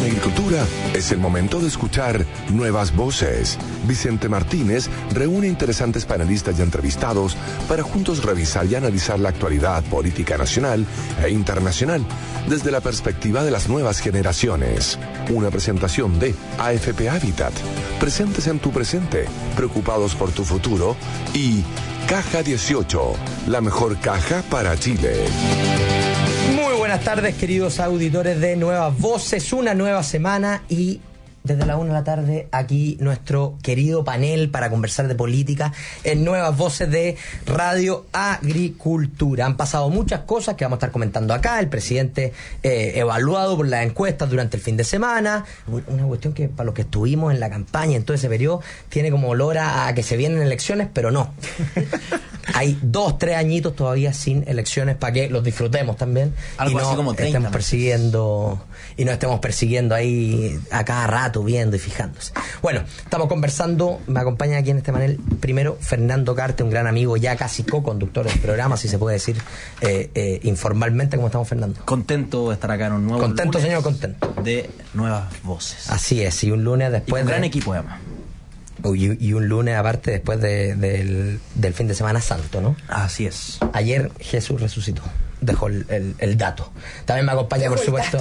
Agricultura es el momento de escuchar nuevas voces. Vicente Martínez reúne interesantes panelistas y entrevistados para juntos revisar y analizar la actualidad política nacional e internacional desde la perspectiva de las nuevas generaciones. Una presentación de AFP Habitat, presentes en tu presente, preocupados por tu futuro, y Caja 18, la mejor caja para Chile. Muy buenas tardes, queridos auditores de Nuevas Voces, una nueva semana y desde la 1 de la tarde aquí nuestro querido panel para conversar de política en Nuevas Voces de Radio Agricultura. Han pasado muchas cosas que vamos a estar comentando acá. El presidente evaluado por las encuestas durante el fin de semana. Una cuestión que para los que estuvimos en la campaña en todo ese periodo tiene como olor a que se vienen elecciones, pero no. Hay 2-3 añitos todavía sin elecciones para que los disfrutemos también. Algo y no así como 30 estemos persiguiendo y no estemos persiguiendo ahí a cada rato viendo y fijándose. Bueno, estamos conversando, me acompaña aquí en este panel primero Fernando Carte, un gran amigo, ya casi co-conductor del programa, si se puede decir informalmente. ¿Cómo estamos, Fernando? Contento de estar acá en un nuevo contento, lunes señor, contento de Nuevas Voces. Así es, y un lunes después y un gran equipo además. Y un lunes aparte después del fin de Semana Santo, ¿no? Así es. Ayer Jesús resucitó, dejó el dato. También me acompaña, por supuesto,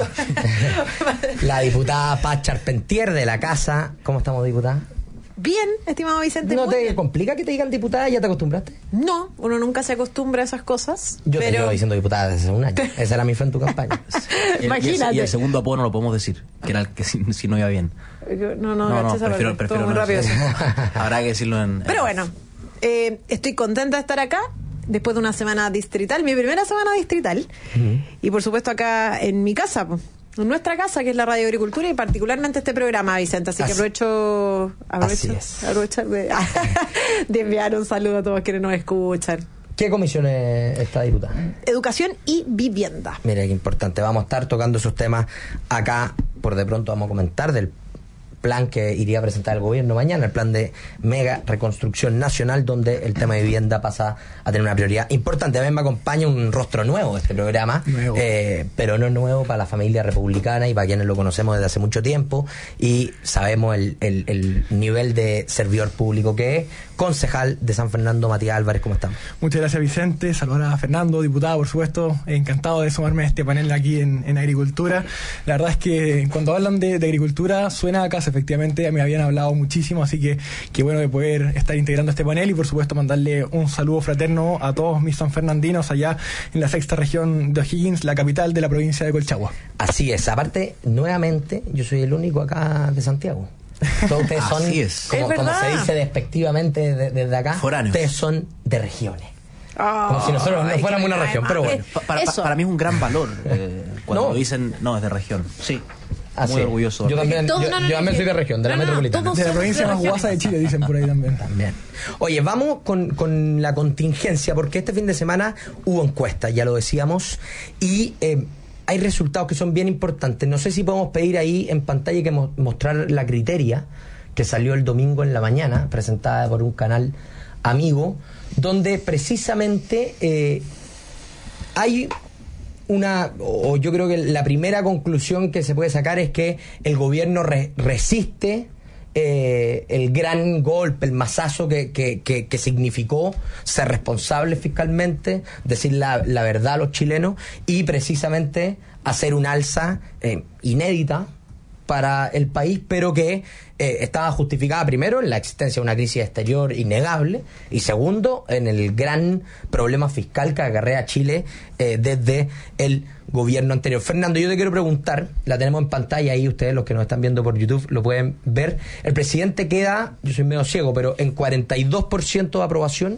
la diputada Paz Charpentier de la Casa. ¿Cómo estamos, diputada? Bien, estimado Vicente. ¿No te complica que te digan diputada? ¿Ya te acostumbraste? No, uno nunca se acostumbra a esas cosas. Yo pero... te llevo diciendo diputada desde hace un año. Esa era mi fe en tu campaña. Imagínate. Y el segundo apodo no lo podemos decir, que era el que si no iba bien. No, prefiero muy rápido. Habrá que decirlo en... Pero bueno, estoy contenta de estar acá después de una semana distrital, mi primera semana distrital. Y por supuesto acá en mi casa, en nuestra casa, que es la Radio Agricultura, y particularmente este programa, Vicente. Así que aprovecho de enviar un saludo a todos quienes nos escuchan. ¿Qué comisión está, diputada? Educación y vivienda. Mira, qué importante. Vamos a estar tocando esos temas acá. Por de pronto vamos a comentar del plan que iría a presentar el gobierno mañana, el plan de mega reconstrucción nacional, donde el tema de vivienda pasa a tener una prioridad importante. A mí me acompaña un rostro nuevo de este programa, pero no nuevo para la familia republicana y para quienes lo conocemos desde hace mucho tiempo y sabemos el nivel de servidor público que es. Concejal de San Fernando, Matías Álvarez, ¿cómo estamos? Muchas gracias, Vicente. Saludar a Fernando, diputado, por supuesto. Encantado de sumarme a este panel aquí en Agricultura. La verdad es que cuando hablan de agricultura suena a casa, efectivamente. Me habían hablado muchísimo, así que qué bueno de poder estar integrando este panel y por supuesto mandarle un saludo fraterno a todos mis sanfernandinos allá en la 6ª región de O'Higgins, la capital de la provincia de Colchagua. Así es. Aparte, nuevamente, yo soy el único acá de Santiago. Todos ustedes son, como se dice despectivamente desde acá, foráneos. Ustedes son de regiones. Como si nosotros no fuéramos una región, pero bueno. Para mí es un gran valor cuando dicen, no, es de región. Sí. Muy orgulloso. Yo también, yo también soy de región, de la metropolitana. De la provincia más guasa de Chile, dicen por ahí también. Oye, vamos con la contingencia, porque este fin de semana hubo encuestas, ya lo decíamos, y hay resultados que son bien importantes. No sé si podemos pedir ahí en pantalla que mostrar la criteria que salió el domingo en la mañana, presentada por un canal amigo, donde precisamente hay yo creo que la primera conclusión que se puede sacar es que el gobierno resiste el gran golpe, el mazazo que significó ser responsable fiscalmente, decir la verdad a los chilenos y precisamente hacer un alza inédita para el país, pero que estaba justificada primero en la existencia de una crisis exterior innegable y segundo en el gran problema fiscal que acarrea Chile desde el gobierno anterior. Fernando, yo te quiero preguntar, la tenemos en pantalla ahí, ustedes los que nos están viendo por YouTube lo pueden ver, el presidente queda, yo soy medio ciego, pero en 42% de aprobación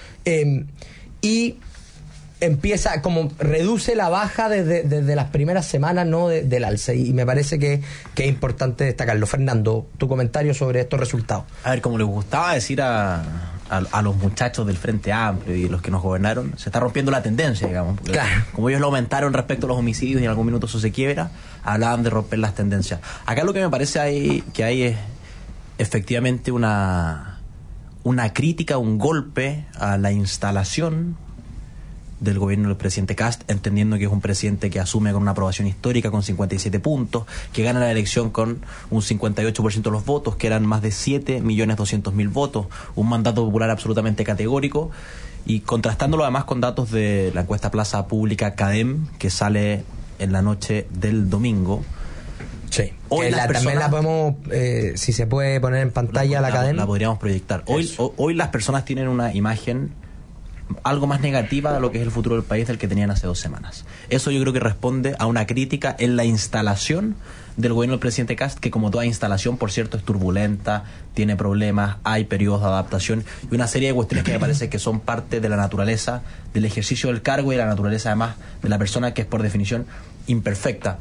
y empieza, como reduce la baja desde las primeras semanas, ¿no?, del alza, y me parece que es importante destacarlo. Fernando, tu comentario sobre estos resultados. A ver, como les gustaba decir a los muchachos del Frente Amplio y los que nos gobernaron, se está rompiendo la tendencia, digamos. Claro. Como ellos lo aumentaron respecto a los homicidios y en algún minuto eso se quiebra, hablaban de romper las tendencias. Acá lo que me parece que hay es efectivamente una crítica, un golpe a la instalación del gobierno del presidente Kast, entendiendo que es un presidente que asume con una aprobación histórica con 57 puntos, que gana la elección con un 58% de los votos, que eran más de 7.200.000 votos, un mandato popular absolutamente categórico, y contrastándolo además con datos de la encuesta Plaza Pública CADEM, que sale en la noche del domingo. Sí, hoy también la podemos, si se puede poner en pantalla la CADEM. La podríamos proyectar. Hoy las personas tienen una imagen algo más negativa de lo que es el futuro del país del que tenían hace 2 semanas. Eso yo creo que responde a una crítica en la instalación del gobierno del presidente Kast, que como toda instalación, por cierto, es turbulenta, tiene problemas, hay periodos de adaptación y una serie de cuestiones que me parece que son parte de la naturaleza del ejercicio del cargo y de la naturaleza además de la persona, que es por definición imperfecta.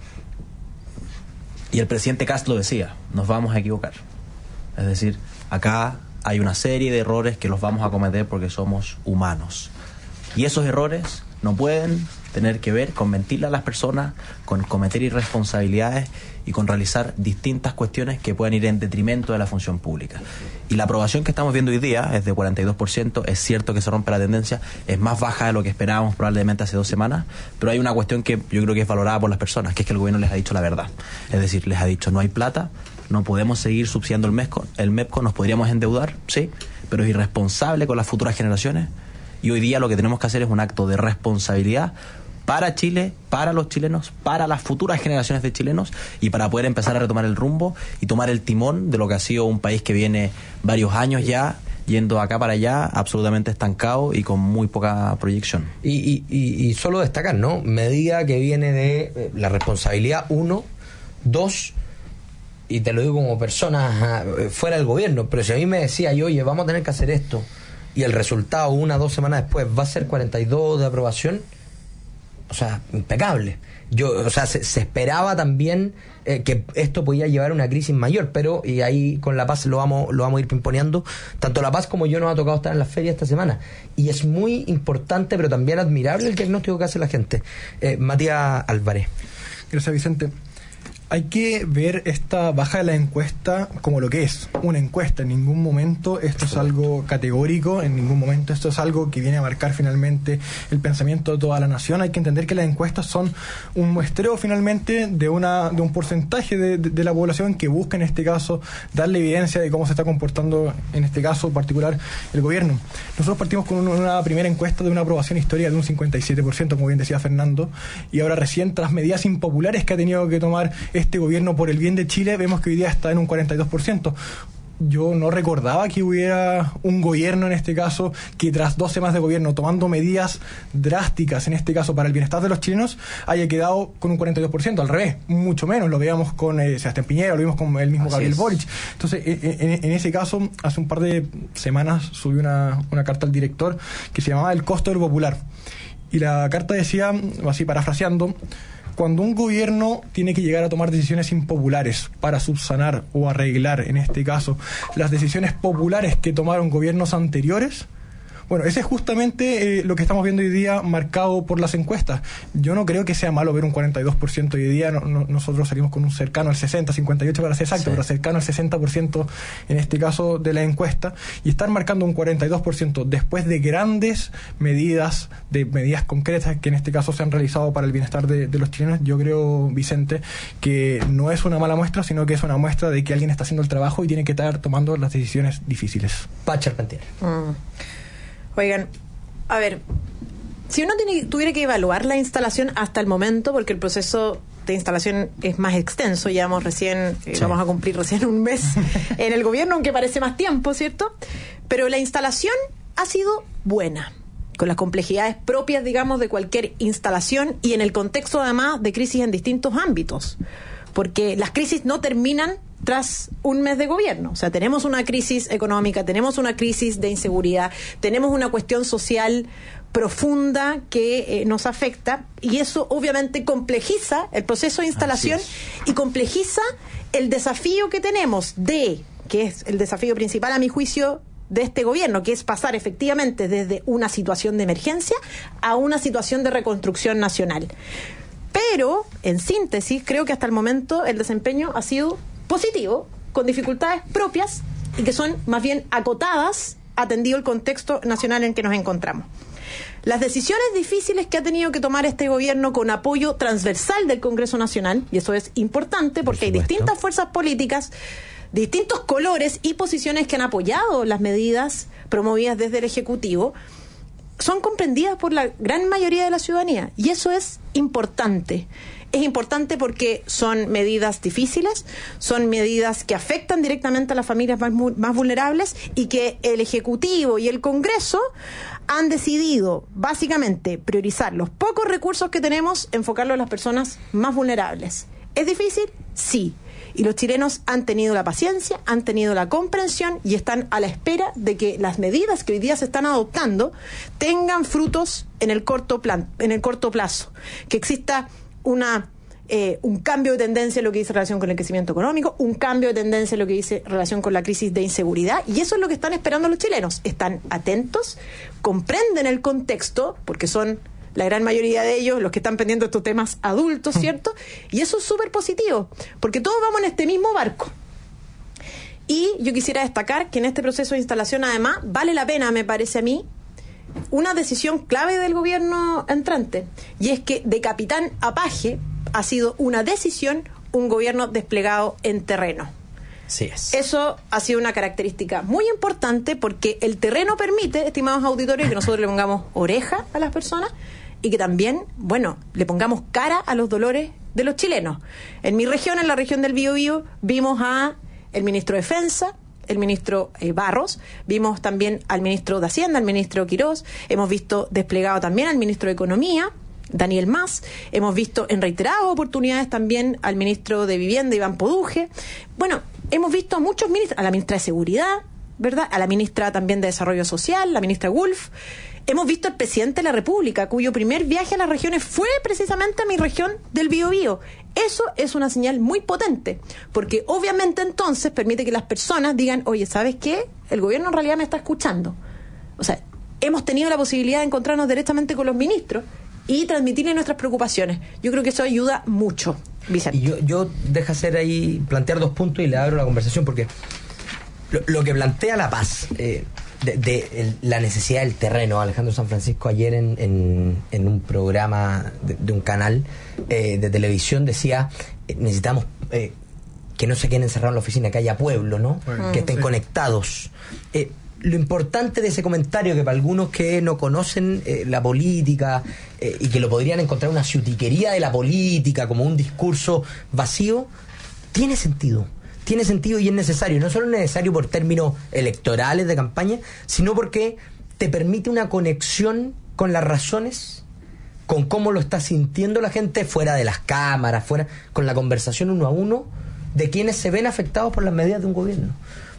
Y el presidente Kast lo decía, nos vamos a equivocar. Es decir, acá hay una serie de errores que los vamos a cometer porque somos humanos. Y esos errores no pueden tener que ver con mentirle a las personas, con cometer irresponsabilidades y con realizar distintas cuestiones que puedan ir en detrimento de la función pública. Y la aprobación que estamos viendo hoy día es de 42%, es cierto que se rompe la tendencia, es más baja de lo que esperábamos probablemente hace 2 semanas, pero hay una cuestión que yo creo que es valorada por las personas, que es que el gobierno les ha dicho la verdad. Es decir, les ha dicho, no hay plata, no podemos seguir subsidiando el MEPCO, nos podríamos endeudar, sí, pero es irresponsable con las futuras generaciones, y hoy día lo que tenemos que hacer es un acto de responsabilidad para Chile, para los chilenos, para las futuras generaciones de chilenos, y para poder empezar a retomar el rumbo y tomar el timón de lo que ha sido un país que viene varios años ya yendo acá para allá, absolutamente estancado y con muy poca proyección. Y solo destacar, ¿no? Medida que viene de la responsabilidad, 1, 2, y te lo digo como persona fuera del gobierno, pero si a mí me decía, oye, vamos a tener que hacer esto, y el resultado 1 o 2 semanas después va a ser 42 de aprobación, o sea, impecable. Se esperaba también que esto podía llevar a una crisis mayor, pero y ahí con La Paz lo vamos a ir pimponeando. Tanto La Paz como yo nos ha tocado estar en la feria esta semana, y es muy importante, pero también admirable el diagnóstico que hace la gente. Matías Álvarez. Gracias, Vicente. Hay que ver esta baja de la encuesta como lo que es, una encuesta. En ningún momento esto es algo categórico, en ningún momento esto es algo que viene a marcar finalmente el pensamiento de toda la nación. Hay que entender que las encuestas son un muestreo finalmente de un porcentaje de la población que busca en este caso darle evidencia de cómo se está comportando en este caso particular el gobierno. Nosotros partimos con una primera encuesta de una aprobación histórica de un 57%, como bien decía Fernando, y ahora recién tras medidas impopulares que ha tenido que tomar este gobierno por el bien de Chile, vemos que hoy día está en un 42%. Yo no recordaba que hubiera un gobierno en este caso que tras 2 semanas de gobierno tomando medidas drásticas en este caso para el bienestar de los chilenos haya quedado con un 42%, al revés, mucho menos. Lo veíamos con Sebastián Piñera, lo vimos con el mismo Gabriel Boric. Entonces, en ese caso, hace un par de semanas subí una carta al director que se llamaba El costo del popular, y la carta decía, así parafraseando: cuando un gobierno tiene que llegar a tomar decisiones impopulares para subsanar o arreglar, en este caso, las decisiones populares que tomaron gobiernos anteriores, bueno, ese es justamente lo que estamos viendo hoy día marcado por las encuestas. Yo no creo que sea malo ver un 42% hoy día. Nosotros salimos con un cercano al 60, 58 para ser exacto, sí, pero cercano al 60% en este caso de la encuesta, y estar marcando un 42% después de grandes medidas, de medidas concretas que en este caso se han realizado para el bienestar de los chilenos. Yo creo, Vicente, que no es una mala muestra, sino que es una muestra de que alguien está haciendo el trabajo y tiene que estar tomando las decisiones difíciles. Pacha Arpentier. Oigan, a ver, si uno tuviera que evaluar la instalación hasta el momento, porque el proceso de instalación es más extenso, llevamos recién, vamos a cumplir recién un mes en el gobierno, aunque parece más tiempo, ¿cierto? Pero la instalación ha sido buena, con las complejidades propias, digamos, de cualquier instalación, y en el contexto además de crisis en distintos ámbitos, porque las crisis no terminan tras un mes de gobierno. O sea, tenemos una crisis económica, tenemos una crisis de inseguridad, tenemos una cuestión social profunda que nos afecta, y eso obviamente complejiza el proceso de instalación y complejiza el desafío que tenemos que es el desafío principal a mi juicio de este gobierno, que es pasar efectivamente desde una situación de emergencia a una situación de reconstrucción nacional. Pero, en síntesis, creo que hasta el momento el desempeño ha sido positivo, con dificultades propias y que son más bien acotadas, atendido el contexto nacional en que nos encontramos. las decisiones difíciles que ha tenido que tomar este gobierno con apoyo transversal del Congreso Nacional, y eso es importante porque hay distintas fuerzas políticas, distintos colores y posiciones que han apoyado las medidas promovidas desde el Ejecutivo, son comprendidas por la gran mayoría de la ciudadanía, y eso es importante. Es importante porque son medidas difíciles, son medidas que afectan directamente a las familias más vulnerables, y que el Ejecutivo y el Congreso han decidido básicamente priorizar los pocos recursos que tenemos, enfocarlo a las personas más vulnerables. ¿Es difícil? Sí. Y los chilenos han tenido la paciencia, han tenido la comprensión y están a la espera de que las medidas que hoy día se están adoptando tengan frutos en el corto plazo. Que exista un cambio de tendencia en lo que dice relación con el crecimiento económico, un cambio de tendencia en lo que dice relación con la crisis de inseguridad, y eso es lo que están esperando los chilenos. Están atentos, comprenden el contexto, porque son la gran mayoría de ellos los que están pendientes de estos temas adultos, ¿cierto? Y eso es súper positivo, porque todos vamos en este mismo barco. Y yo quisiera destacar que en este proceso de instalación, además, vale la pena, me parece a mí, una decisión clave del gobierno entrante, y es que de capitán a paje ha sido una decisión, un gobierno desplegado en terreno. Sí es. Eso ha sido una característica muy importante, porque el terreno permite, estimados auditores, que nosotros le pongamos oreja a las personas y que también, le pongamos cara a los dolores de los chilenos. En mi región, en la región del Biobío, vimos a el ministro de Defensa, el ministro Barros, vimos también al ministro de Hacienda, al ministro Quirós, hemos visto desplegado también al ministro de Economía, Daniel Mas, hemos visto en reiteradas oportunidades también al ministro de Vivienda, Iván Poduje. Hemos visto a muchos ministros, a la ministra de Seguridad, ¿verdad? A la ministra también de Desarrollo Social, la ministra Wolf. Hemos visto al presidente de la República, cuyo primer viaje a las regiones fue precisamente a mi región del Biobío. Eso es una señal muy potente, porque obviamente entonces permite que las personas digan, oye, ¿sabes qué? El gobierno en realidad me está escuchando. O sea, hemos tenido la posibilidad de encontrarnos directamente con los ministros y transmitirle nuestras preocupaciones. Yo creo que eso ayuda mucho, Vicente. Y yo deja hacer ahí, plantear 2 puntos y le abro la conversación, porque lo que plantea La Paz, la necesidad del terreno, Alejandro San Francisco ayer en un programa de un canal de televisión decía, necesitamos que no se queden encerrados en la oficina, que haya pueblo, ¿no? Que estén conectados. Lo importante de ese comentario, que para algunos que no conocen la política y que lo podrían encontrar una ciutiquería de la política, como un discurso vacío, tiene sentido y es necesario. No solo es necesario por términos electorales de campaña, sino porque te permite una conexión con las razones, con cómo lo está sintiendo la gente fuera de las cámaras, fuera con la conversación uno a uno de quienes se ven afectados por las medidas de un gobierno.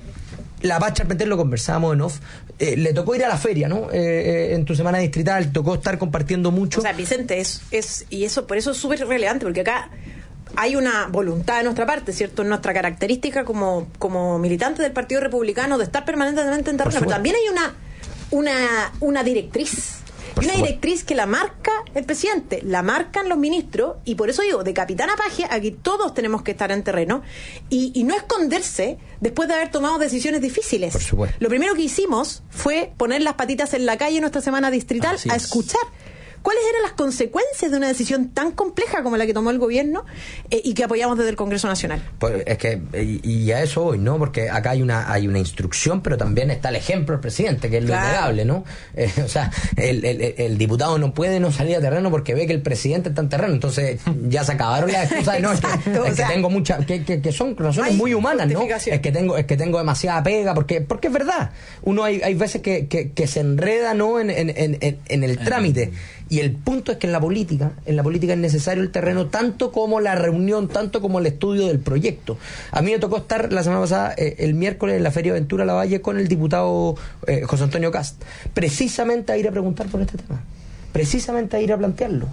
La Paz Charpenter, lo conversábamos en off, le tocó ir a la feria, ¿no? En tu semana distrital, tocó estar compartiendo mucho. O sea, Vicente, y eso por eso es súper relevante, porque acá hay una voluntad de nuestra parte, ¿cierto? Nuestra característica como militantes del Partido Republicano de estar permanentemente en terreno, pero también hay una directriz. Y una directriz que la marca el presidente, la marcan los ministros, y por eso digo, de capitán a paje, aquí todos tenemos que estar en terreno y no esconderse después de haber tomado decisiones difíciles. Por supuesto. Lo primero que hicimos fue poner las patitas en la calle en nuestra semana distrital a escuchar cuáles eran las consecuencias de una decisión tan compleja como la que tomó el gobierno y que apoyamos desde el Congreso Nacional. Pues es que, y a eso voy, ¿no? Porque acá hay una instrucción, pero también está el ejemplo del presidente, que es lo innegable, ¿no? O sea, el diputado no puede no salir a terreno porque ve que el presidente está en terreno, entonces ya se acabaron las excusas. No, es que tengo muchas, que son razones muy humanas, ¿no? Es que tengo demasiada pega, porque es verdad. Uno hay veces que se enreda, ¿no? En el trámite. Y el punto es que en la política es necesario el terreno tanto como la reunión, tanto como el estudio del proyecto. A mí me tocó estar la semana pasada, el miércoles, en la Feria Aventura Lavalle con el diputado José Antonio Cast, precisamente a ir a preguntar por este tema, precisamente a ir a plantearlo.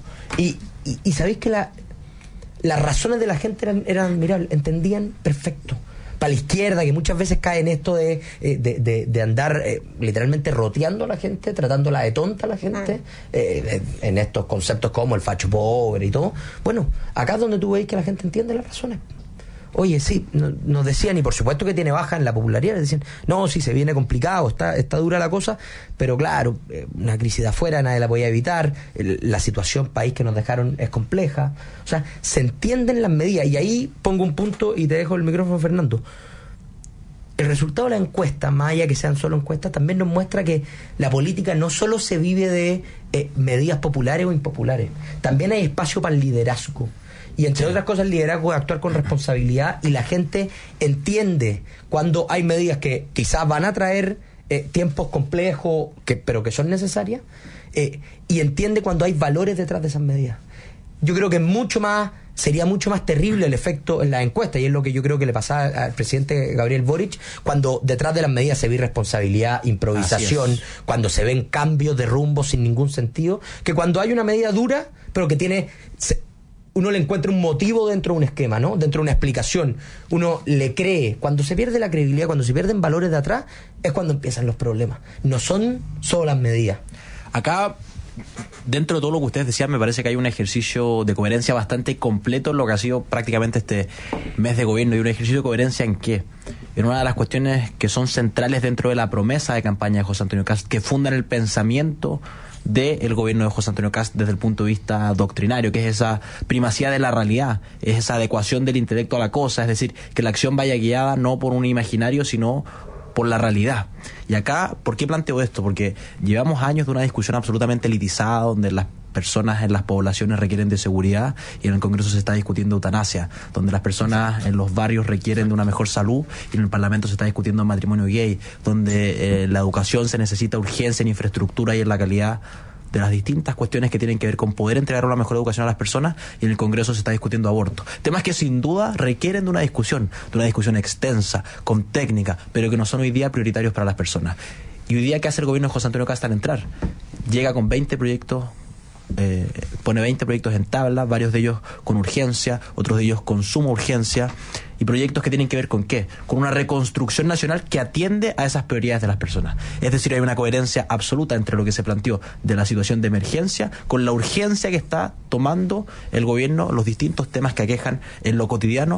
Y sabéis que las razones de la gente eran admirables, entendían perfecto. Para la izquierda, que muchas veces cae en esto de andar literalmente roteando a la gente, tratándola de tonta a la gente, en estos conceptos como el facho pobre y todo. Bueno, acá es donde tú veis que la gente entiende las razones. oye, sí, nos decían, y por supuesto que tiene baja en la popularidad, decían, no, sí, se viene complicado, está dura la cosa, pero claro, una crisis de afuera nadie la podía evitar, la situación país que nos dejaron es compleja, o sea, se entienden las medidas, y ahí pongo un punto y te dejo el micrófono, Fernando. El resultado de la encuesta, más allá que sean solo encuestas, también nos muestra que la política no solo se vive de medidas populares o impopulares, también hay espacio para el liderazgo. Y entre otras cosas, el liderazgo es actuar con responsabilidad, y la gente entiende cuando hay medidas que quizás van a traer tiempos complejos, pero que son necesarias, y entiende cuando hay valores detrás de esas medidas. Yo creo que sería mucho más terrible el efecto en la encuesta, y es lo que yo creo que le pasaba al presidente Gabriel Boric, cuando detrás de las medidas se ve irresponsabilidad, improvisación, cuando se ven cambios de rumbo sin ningún sentido, que cuando hay una medida dura, pero que uno le encuentra un motivo dentro de un esquema, ¿no? Dentro de una explicación. Uno le cree. Cuando se pierde la credibilidad, cuando se pierden valores de atrás, es cuando empiezan los problemas. No son solo las medidas. Acá, dentro de todo lo que ustedes decían, me parece que hay un ejercicio de coherencia bastante completo en lo que ha sido prácticamente este mes de gobierno. ¿Y un ejercicio de coherencia en qué? En una de las cuestiones que son centrales dentro de la promesa de campaña de José Antonio Kast, que fundan el pensamiento del gobierno de José Antonio Kast desde el punto de vista doctrinario, que es esa primacía de la realidad, es esa adecuación del intelecto a la cosa, es decir, que la acción vaya guiada no por un imaginario, sino por la realidad. Y acá, ¿por qué planteo esto? Porque llevamos años de una discusión absolutamente elitizada, donde las personas en las poblaciones requieren de seguridad, y en el Congreso se está discutiendo eutanasia, donde las personas en los barrios requieren de una mejor salud, y en el Parlamento se está discutiendo matrimonio gay, donde la educación se necesita urgencia en infraestructura y en la calidad de las distintas cuestiones que tienen que ver con poder entregar una mejor educación a las personas, y en el Congreso se está discutiendo aborto. Temas que sin duda requieren de una discusión extensa, con técnica, pero que no son hoy día prioritarios para las personas. Y hoy día, ¿qué hace el gobierno de José Antonio Kast al entrar? Llega con 20 proyectos, pone 20 proyectos en tabla, varios de ellos con urgencia, otros de ellos con suma urgencia, y proyectos que tienen que ver con ¿qué? Con una reconstrucción nacional que atiende a esas prioridades de las personas. Es decir, hay una coherencia absoluta entre lo que se planteó de la situación de emergencia con la urgencia que está tomando el gobierno, los distintos temas que aquejan en lo cotidiano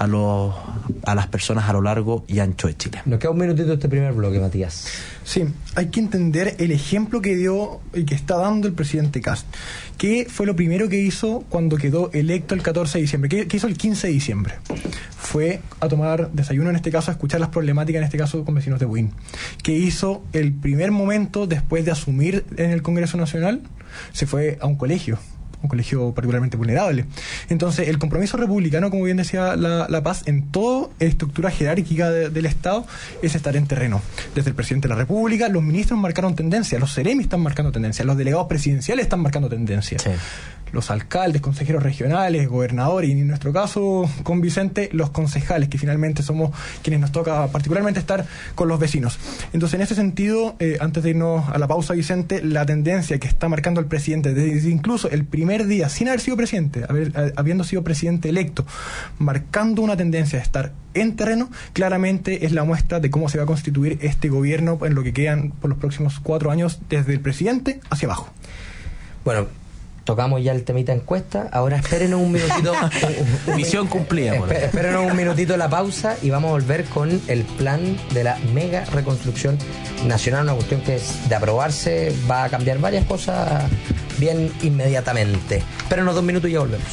a las personas a lo largo y ancho de Chile. Nos queda un minutito de este primer bloque, Matías. Sí, hay que entender el ejemplo que dio y que está dando el presidente Kast. ¿Qué fue lo primero que hizo cuando quedó electo el 14 de diciembre? ¿Qué hizo el 15 de diciembre? Fue a tomar desayuno, en este caso, a escuchar las problemáticas, en este caso, con vecinos de Buin. ¿Qué hizo el primer momento después de asumir en el Congreso Nacional? Se fue a un colegio particularmente vulnerable. Entonces, el compromiso republicano, como bien decía la Paz, en toda estructura jerárquica del Estado, es estar en terreno. Desde el presidente de la República, los ministros marcaron tendencia, los seremis están marcando tendencia, los delegados presidenciales están marcando tendencia. Sí. Los alcaldes, consejeros regionales, gobernadores, y en nuestro caso, con Vicente, los concejales, que finalmente somos quienes nos toca particularmente estar con los vecinos. Entonces, en ese sentido, antes de irnos a la pausa, Vicente, la tendencia que está marcando el presidente, desde incluso el primer día, sin haber sido presidente, habiendo sido presidente electo, marcando una tendencia de estar en terreno, claramente es la muestra de cómo se va a constituir este gobierno en lo que quedan por los próximos 4 años, desde el presidente hacia abajo. Bueno, tocamos ya el temita encuesta. Ahora espérenos un minutito. Misión cumplida. Espérenos un minutito la pausa y vamos a volver con el plan de la mega reconstrucción nacional. Una cuestión que es de aprobarse, va a cambiar varias cosas bien inmediatamente. Espérenos 2 minutos y ya volvemos.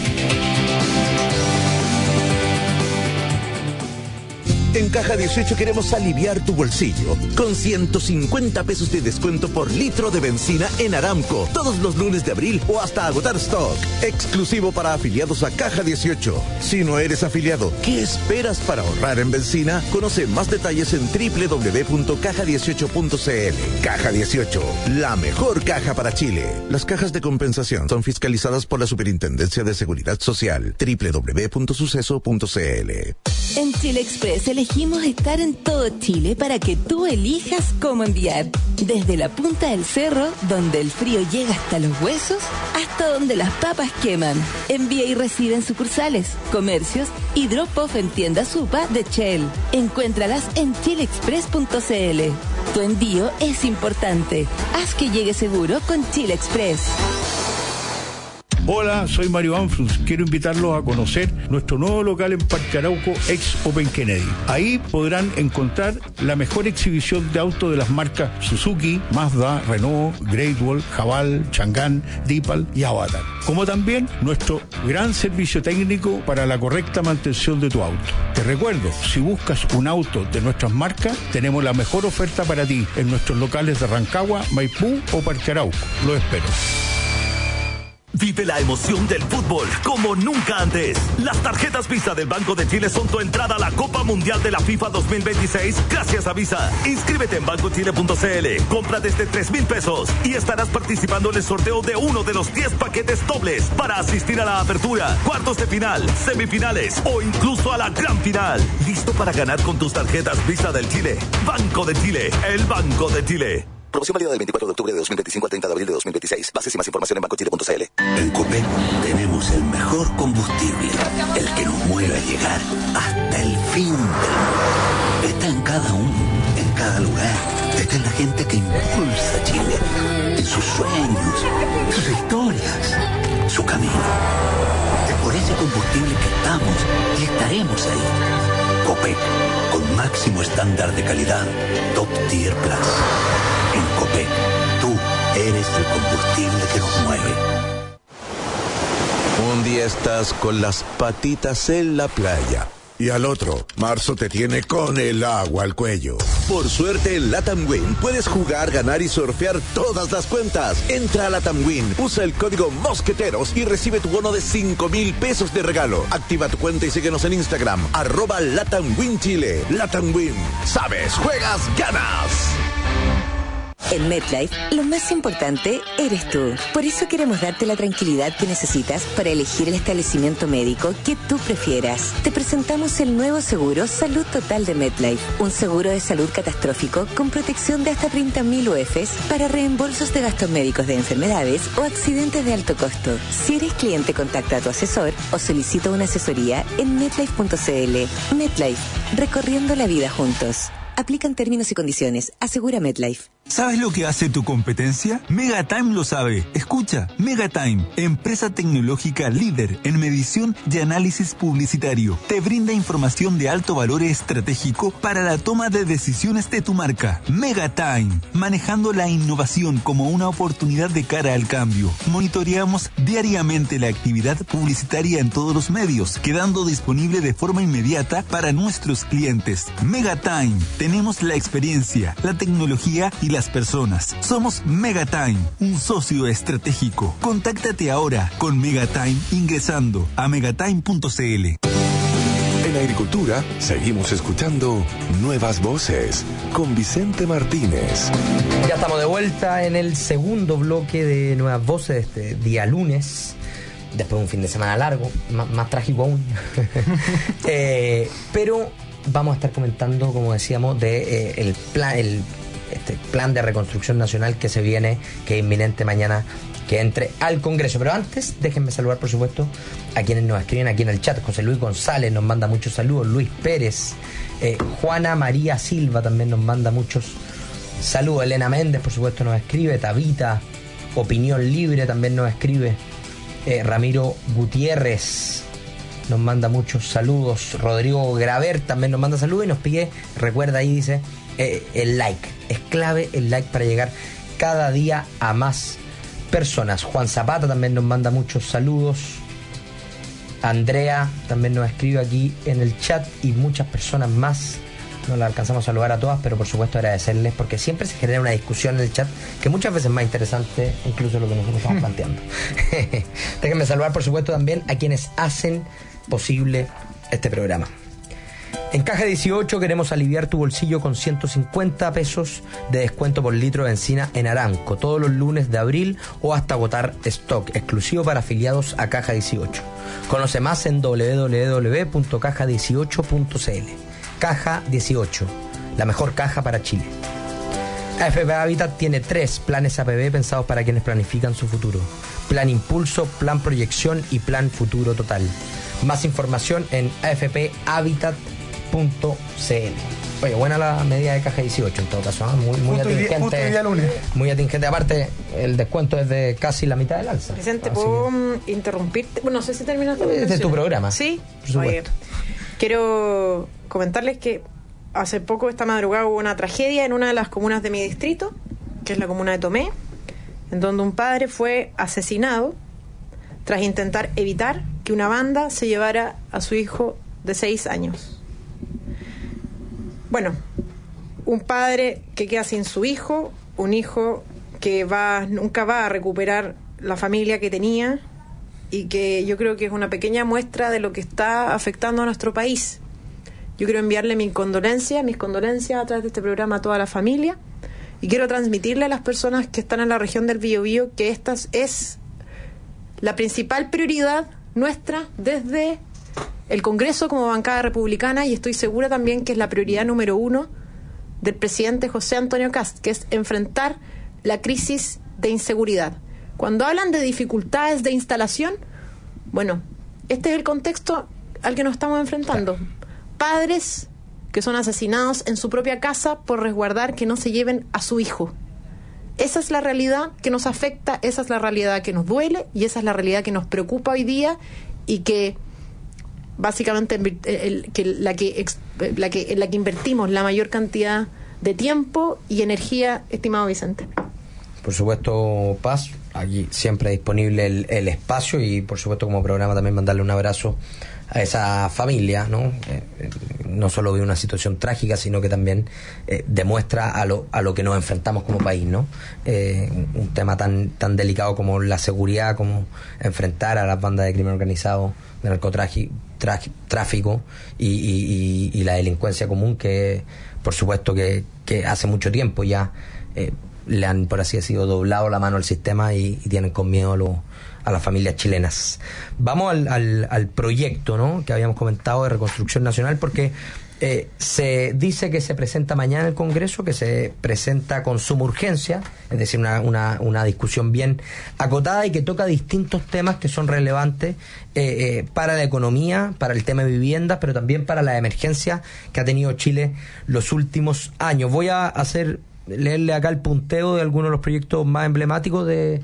En Caja 18 queremos aliviar tu bolsillo con 150 pesos de descuento por litro de benzina en Aramco todos los lunes de abril o hasta agotar stock. Exclusivo para afiliados a Caja 18. Si no eres afiliado, ¿qué esperas para ahorrar en benzina? Conoce más detalles en www.caja18.cl. Caja 18, la mejor caja para Chile. Las cajas de compensación son fiscalizadas por la Superintendencia de Seguridad Social. www.suceso.cl. En Chile Express elegimos estar en todo Chile para que tú elijas cómo enviar. Desde la punta del cerro, donde el frío llega hasta los huesos, hasta donde las papas queman. Envía y recibe en sucursales, comercios y drop-off en tiendas Supa de Shell. Encuéntralas en chileexpress.cl. Tu envío es importante. Haz que llegue seguro con Chile Express. Hola, soy Mario Anfrus. Quiero invitarlos a conocer nuestro nuevo local en Parque Arauco, ex Open Kennedy. Ahí podrán encontrar la mejor exhibición de autos de las marcas Suzuki, Mazda, Renault, Great Wall, Haval, Chang'an, Deepal y Avatar. Como también nuestro gran servicio técnico para la correcta mantención de tu auto. Te recuerdo, si buscas un auto de nuestras marcas, tenemos la mejor oferta para ti en nuestros locales de Rancagua, Maipú o Parque Arauco. Lo espero. Vive la emoción del fútbol como nunca antes. Las tarjetas Visa del Banco de Chile son tu entrada a la Copa Mundial de la FIFA 2026 gracias a Visa. Inscríbete en bancochile.cl, compra desde 3,000 pesos y estarás participando en el sorteo de uno de los 10 paquetes dobles para asistir a la apertura, cuartos de final, semifinales o incluso a la gran final. ¿Listo para ganar con tus tarjetas Visa del Chile? Banco de Chile, el Banco de Chile. Promoción válida del 24 de octubre de 2025 al 30 de abril de 2026. Bases y más información en bancochile.cl. En Copec tenemos el mejor combustible, el que nos mueve a llegar hasta el fin del mundo. Está en cada uno, en cada lugar. Está en la gente que impulsa a Chile, en sus sueños, sus historias, su camino. Es por ese combustible que estamos y estaremos ahí. Copec, con máximo estándar de calidad, Top Tier Plus. En Copec, tú eres el combustible que nos mueve. Un día estás con las patitas en la playa y al otro, marzo te tiene con el agua al cuello. Por suerte en Latam Win puedes jugar, ganar y surfear todas las cuentas. Entra a Latam Win, usa el código Mosqueteros y recibe tu bono de 5,000 pesos de regalo. Activa tu cuenta y síguenos en Instagram, @Latam Win Chile. Latam Win, sabes, juegas, ganas. En MetLife, lo más importante eres tú. Por eso queremos darte la tranquilidad que necesitas para elegir el establecimiento médico que tú prefieras. Te presentamos el nuevo seguro Salud Total de MetLife. Un seguro de salud catastrófico con protección de hasta 30.000 UFs para reembolsos de gastos médicos de enfermedades o accidentes de alto costo. Si eres cliente, contacta a tu asesor o solicita una asesoría en MetLife.cl. MetLife, recorriendo la vida juntos. Aplican términos y condiciones. Asegura MetLife. ¿Sabes lo que hace tu competencia? Megatime lo sabe. Escucha, Megatime, empresa tecnológica líder en medición y análisis publicitario. Te brinda información de alto valor estratégico para la toma de decisiones de tu marca. Megatime, manejando la innovación como una oportunidad de cara al cambio. Monitoreamos diariamente la actividad publicitaria en todos los medios, quedando disponible de forma inmediata para nuestros clientes. Megatime, tenemos la experiencia, la tecnología y las personas. Somos Megatime, un socio estratégico. Contáctate ahora con Megatime ingresando a megatime.cl. En Agricultura seguimos escuchando Nuevas Voces con Vicente Martínez. Ya estamos de vuelta en el segundo bloque de Nuevas Voces de este día lunes, después de un fin de semana largo, más trágico aún. Pero vamos a estar comentando, como decíamos, de el plan de reconstrucción nacional que se viene, que es inminente mañana que entre al Congreso. Pero antes, déjenme saludar, por supuesto, a quienes nos escriben aquí en el chat. José Luis González nos manda muchos saludos, Luis Pérez, Juana María Silva también nos manda muchos saludos, Elena Méndez, por supuesto, nos escribe, Tabita, Opinión Libre también nos escribe, Ramiro Gutiérrez nos manda muchos saludos, Rodrigo Graver también nos manda saludos y nos pide, recuerda ahí, dice, el like. Es clave el like para llegar cada día a más personas. Juan Zapata también nos manda muchos saludos. Andrea también nos escribe aquí en el chat y muchas personas más. No las alcanzamos a saludar a todas, pero por supuesto agradecerles porque siempre se genera una discusión en el chat que muchas veces es más interesante incluso lo que nosotros estamos planteando. Déjenme saludar por supuesto también a quienes hacen posible este programa. En Caja 18 queremos aliviar tu bolsillo con 150 pesos de descuento por litro de benzina en Aramco todos los lunes de abril o hasta agotar stock, exclusivo para afiliados a Caja 18. Conoce más en www.caja18.cl. Caja 18, la mejor caja para Chile. AFP Habitat tiene 3 planes APB pensados para quienes planifican su futuro: Plan Impulso, Plan Proyección y Plan Futuro Total. Más información en afphabitat.cl. Oye, buena la medida de caja 18 en todo caso, ¿eh? Muy atingente. Justo el día lunes. Muy atingente. Aparte, el descuento es de casi la mitad del alza. Vicente, ¿puedo interrumpirte? Bueno, no sé si terminaste. Es de tu programa. Sí, por supuesto. Oye, quiero comentarles que hace poco, esta madrugada, hubo una tragedia en una de las comunas de mi distrito, que es la comuna de Tomé, en donde un padre fue asesinado tras intentar evitar que una banda se llevara a su hijo de 6 años. Bueno, un padre que queda sin su hijo, un hijo que nunca va a recuperar la familia que tenía, y que yo creo que es una pequeña muestra de lo que está afectando a nuestro país. Yo quiero enviarle mis condolencias a través de este programa a toda la familia, y quiero transmitirle a las personas que están en la región del Biobío que esta es la principal prioridad nuestra desde el Congreso como bancada republicana, y estoy segura también que es la prioridad número 1 del presidente José Antonio Kast, que es enfrentar la crisis de inseguridad. Cuando hablan de dificultades de instalación, bueno, este es el contexto al que nos estamos enfrentando. Padres que son asesinados en su propia casa por resguardar que no se lleven a su hijo. Esa es la realidad que nos afecta, esa es la realidad que nos duele, y esa es la realidad que nos preocupa hoy día, y que básicamente en la que invertimos la mayor cantidad de tiempo y energía, estimado Vicente. Por supuesto, Paz, aquí siempre disponible el espacio, y por supuesto como programa también mandarle un abrazo a esa familia, ¿no? No solo de una situación trágica, sino que también demuestra a lo que nos enfrentamos como país, ¿no? Un tema tan delicado como la seguridad, como enfrentar a las bandas de crimen organizado, de narcotráfico y la delincuencia común, que por supuesto que hace mucho tiempo ya le han, por así decirlo, doblado la mano al sistema y tienen con miedo a las familias chilenas. Vamos al proyecto, ¿no?, que habíamos comentado, de reconstrucción nacional, porque se dice que se presenta mañana en el Congreso, que se presenta con suma urgencia, es decir, una discusión bien acotada, y que toca distintos temas que son relevantes para la economía, para el tema de viviendas, pero también para la emergencia que ha tenido Chile los últimos años. Voy a leerle acá el punteo de algunos de los proyectos más emblemáticos de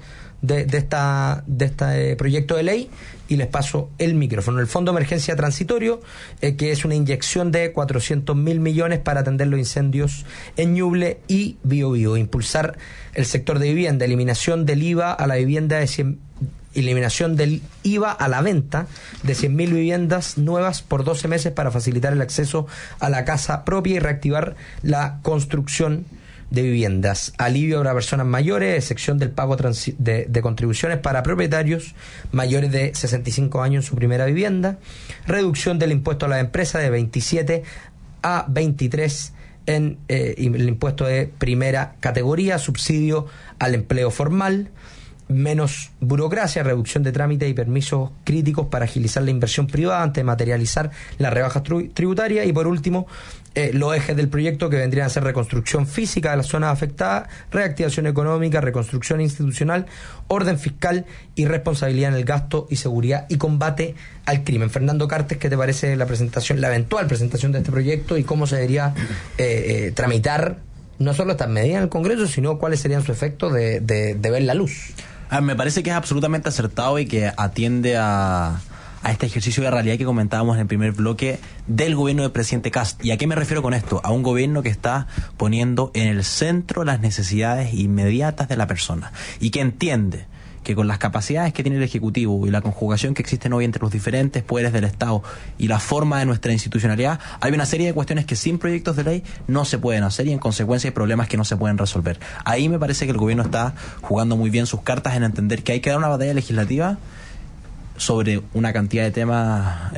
este proyecto de ley, y les paso el micrófono. El Fondo de Emergencia Transitorio, que es una inyección de 400.000 millones para atender los incendios en Ñuble y Biobío. Impulsar el sector de vivienda, eliminación del IVA a la vivienda eliminación del IVA a la venta de 100.000 viviendas nuevas por 12 meses para facilitar el acceso a la casa propia y reactivar la construcción de viviendas. Alivio para personas mayores, excepción del pago de contribuciones para propietarios mayores de 65 años en su primera vivienda. Reducción del impuesto a las empresas de 27 a 23 en el impuesto de primera categoría. Subsidio al empleo formal. Menos burocracia, reducción de trámites y permisos críticos para agilizar la inversión privada antes de materializar las rebajas tributarias. Y por último, los ejes del proyecto, que vendrían a ser reconstrucción física de las zonas afectadas, reactivación económica, reconstrucción institucional, orden fiscal y responsabilidad en el gasto y seguridad y combate al crimen. Fernando Cartes, ¿qué te parece la eventual presentación de este proyecto, y cómo se debería tramitar no solo estas medidas en el Congreso, sino cuáles serían sus efectos de ver la luz? Me parece que es absolutamente acertado y que atiende a este ejercicio de realidad que comentábamos en el primer bloque del gobierno del presidente Kast. ¿Y a qué me refiero con esto? A un gobierno que está poniendo en el centro las necesidades inmediatas de la persona, y que entiende que con las capacidades que tiene el Ejecutivo y la conjugación que existen hoy entre los diferentes poderes del Estado y la forma de nuestra institucionalidad, hay una serie de cuestiones que sin proyectos de ley no se pueden hacer, y en consecuencia hay problemas que no se pueden resolver. Ahí me parece que el gobierno está jugando muy bien sus cartas en entender que hay que dar una batalla legislativa sobre una cantidad de temas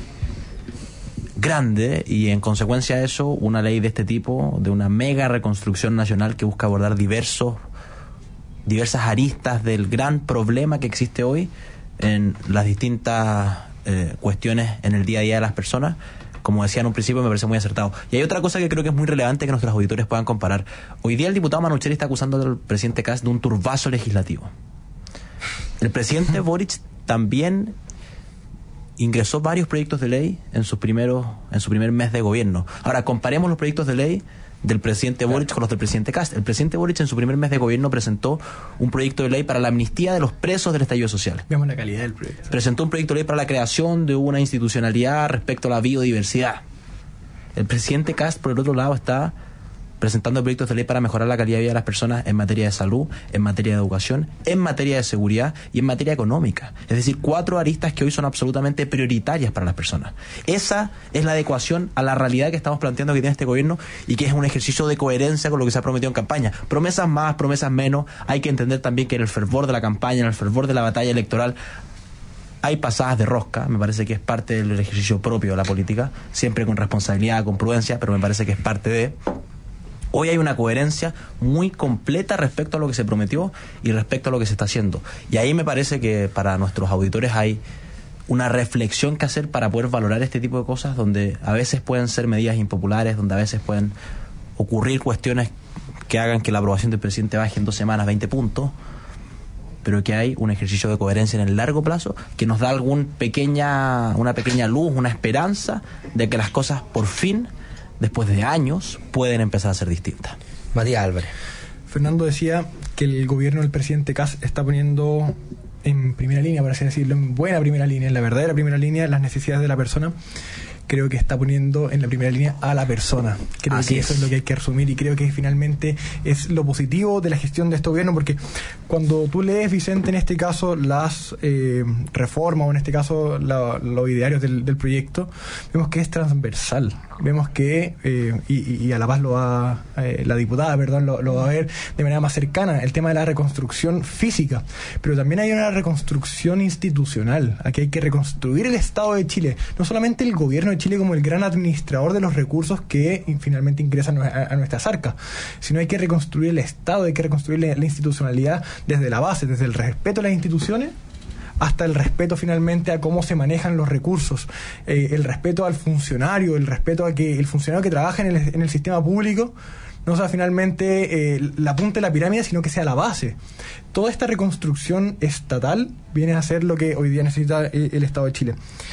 grande, y en consecuencia de eso una ley de este tipo, de una mega reconstrucción nacional que busca abordar diversas aristas del gran problema que existe hoy en las distintas cuestiones en el día a día de las personas. Como decía en un principio, me parece muy acertado. Y hay otra cosa que creo que es muy relevante que nuestros auditores puedan comparar. Hoy día el diputado Manuchelli está acusando al presidente Kast de un turbazo legislativo. El presidente Boric también ingresó varios proyectos de ley en su primer mes de gobierno. Ahora, comparemos los proyectos de ley del presidente Boric con los del presidente Kast. El presidente Boric en su primer mes de gobierno presentó un proyecto de ley para la amnistía de los presos del estallido social. Veamos la calidad del proyecto. Presentó un proyecto de ley para la creación de una institucionalidad respecto a la biodiversidad. El presidente Kast, por el otro lado, está presentando proyectos de ley para mejorar la calidad de vida de las personas en materia de salud, en materia de educación, en materia de seguridad y en materia económica. Es decir, 4 aristas que hoy son absolutamente prioritarias para las personas. Esa es la adecuación a la realidad que estamos planteando que tiene este gobierno y que es un ejercicio de coherencia con lo que se ha prometido en campaña. Promesas más, promesas menos. Hay que entender también que en el fervor de la campaña, en el fervor de la batalla electoral, hay pasadas de rosca. Me parece que es parte del ejercicio propio de la política, siempre con responsabilidad, con prudencia, pero me parece que es parte de... Hoy hay una coherencia muy completa respecto a lo que se prometió y respecto a lo que se está haciendo. Y ahí me parece que para nuestros auditores hay una reflexión que hacer para poder valorar este tipo de cosas, donde a veces pueden ser medidas impopulares, donde a veces pueden ocurrir cuestiones que hagan que la aprobación del presidente baje en 2 semanas 20 puntos, pero que hay un ejercicio de coherencia en el largo plazo que nos da una pequeña luz, una esperanza de que las cosas por fin, después de años, pueden empezar a ser distintas. Matías Álvarez. Fernando decía que el gobierno del presidente Kast está poniendo en primera línea, por así decirlo, en buena primera línea, en la verdadera primera línea, las necesidades de la persona. Creo que está poniendo en la primera línea a la persona. Creo que eso es lo que hay que resumir y creo que finalmente es lo positivo de la gestión de este gobierno, porque cuando tú lees, Vicente, en este caso las reformas o en este caso los idearios del proyecto, vemos que es transversal. Vemos que, y a la paz la diputada, lo va a ver de manera más cercana, el tema de la reconstrucción física, pero también hay una reconstrucción institucional. Aquí hay que reconstruir el Estado de Chile, no solamente el gobierno de Chile como el gran administrador de los recursos que finalmente ingresan a nuestras arcas, sino hay que reconstruir el Estado, hay que reconstruir la institucionalidad desde la base, desde el respeto a las instituciones hasta el respeto finalmente a cómo se manejan los recursos, el respeto al funcionario, el respeto a que el funcionario que trabaja en el sistema público no sea finalmente la punta de la pirámide, sino que sea la base. Toda esta reconstrucción estatal viene a ser lo que hoy día necesita el Estado de Chile.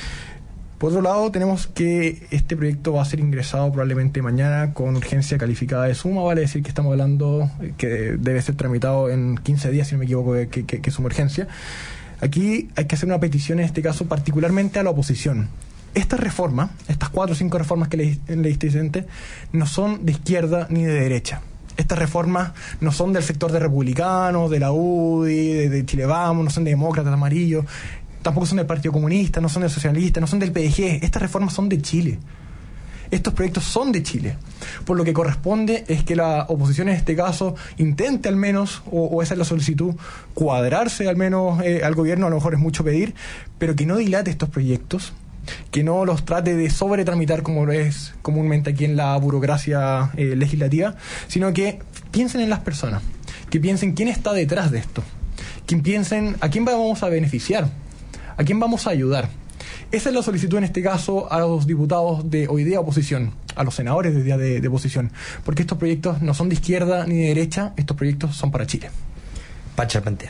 Por otro lado, tenemos que este proyecto va a ser ingresado probablemente mañana con urgencia calificada de suma, vale decir que estamos hablando que debe ser tramitado en 15 días, si no me equivoco, que es una urgencia. Aquí hay que hacer una petición en este caso particularmente a la oposición. Estas reformas, estas 4 o 5 reformas que leíste, Vicente, no son de izquierda ni de derecha. Estas reformas no son del sector de republicanos, de la UDI, de Chile Vamos, no son de demócratas, de amarillos, tampoco son del Partido Comunista, no son del Socialista, no son del PDG. Estas reformas son de Chile. Estos proyectos son de Chile. Por lo que corresponde es que la oposición en este caso intente al menos, o esa es la solicitud, cuadrarse al menos al gobierno, a lo mejor es mucho pedir, pero que no dilate estos proyectos, que no los trate de sobretramitar como lo es comúnmente aquí en la burocracia legislativa, sino que piensen en las personas, que piensen quién está detrás de esto, que piensen a quién vamos a beneficiar, a quién vamos a ayudar. Esa es la solicitud en este caso a los diputados de hoy día oposición, a los senadores de hoy día de oposición, porque estos proyectos no son de izquierda ni de derecha, estos proyectos son para Chile. Pacha Panter.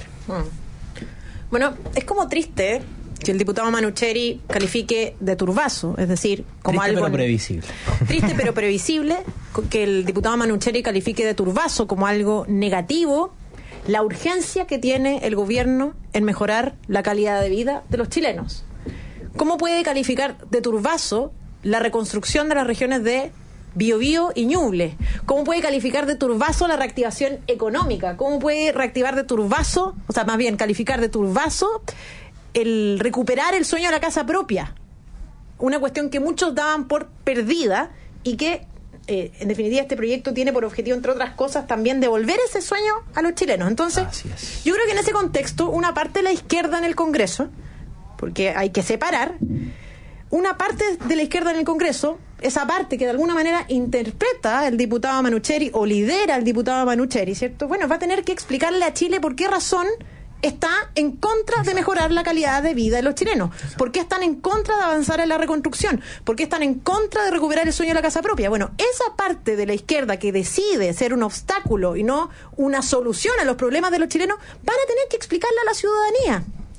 Bueno, es como triste que el diputado Manucheri califique de turbazo, es decir, como triste algo... pero previsible. Triste pero previsible, que el diputado Manucheri califique de turbazo como algo negativo la urgencia que tiene el gobierno en mejorar la calidad de vida de los chilenos. ¿Cómo puede calificar de turbazo la reconstrucción de las regiones de Biobío y Ñuble? ¿Cómo puede calificar de turbazo la reactivación económica? ¿Cómo puede reactivar de turbazo, o sea, más bien calificar de turbazo el recuperar el sueño de la casa propia? Una cuestión que muchos daban por perdida y que, en definitiva, este proyecto tiene por objetivo, entre otras cosas, también devolver ese sueño a los chilenos. Entonces, yo creo que en ese contexto, una parte de la izquierda en el Congreso, porque hay que separar, una parte de la izquierda en el Congreso, esa parte que de alguna manera interpreta el diputado Manucheri o lidera el diputado Manucheri, ¿cierto? Bueno, va a tener que explicarle a Chile por qué razón está en contra de mejorar la calidad de vida de los chilenos. ¿Por qué están en contra de avanzar en la reconstrucción? ¿Por qué están en contra de recuperar el sueño de la casa propia? Bueno, esa parte de la izquierda que decide ser un obstáculo y no una solución a los problemas de los chilenos, van a tener que explicarle a la ciudadanía.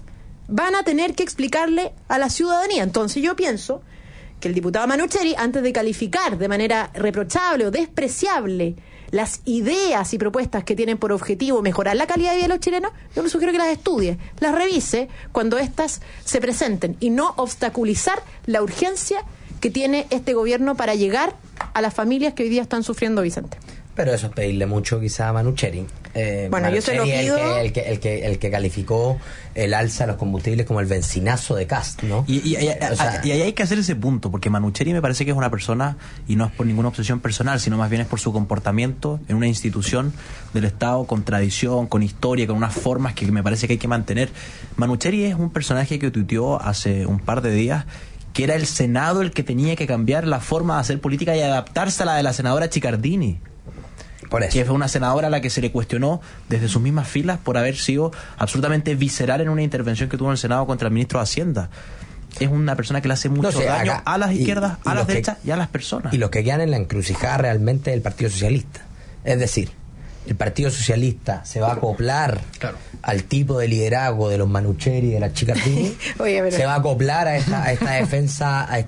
van a tener que explicarle a la ciudadanía. Entonces yo pienso que el diputado Manucheri, antes de calificar de manera reprochable o despreciable las ideas y propuestas que tienen por objetivo mejorar la calidad de vida de los chilenos, yo le sugiero que las estudie, las revise cuando éstas se presenten y no obstaculizar la urgencia que tiene este gobierno para llegar a las familias que hoy día están sufriendo, Vicente. Pero eso es pedirle mucho quizá a Manucheri. Bueno, yo se lo pido. El que calificó el alza de los combustibles como el benzinazo de Kast, ¿no? Y ahí hay que hacer ese punto, porque Manucheri me parece que es una persona, y no es por ninguna obsesión personal, sino más bien es por su comportamiento en una institución del Estado con tradición, con historia, con unas formas que me parece que hay que mantener. Manucheri es un personaje que tuiteó hace un par de días que era el Senado el que tenía que cambiar la forma de hacer política y adaptarse a la de la senadora Chicardini. Por eso. Que fue una senadora a la que se le cuestionó desde sus mismas filas por haber sido absolutamente visceral en una intervención que tuvo en el Senado contra el ministro de Hacienda. Es una persona que le hace mucho daño a las izquierdas, a las derechas y a las personas. Y los que quedan en la encrucijada realmente es el Partido Socialista. Es decir, el Partido Socialista se va a acoplar al tipo de liderazgo de los Manucheri y de la Chicardini. Se va a acoplar a esta defensa, a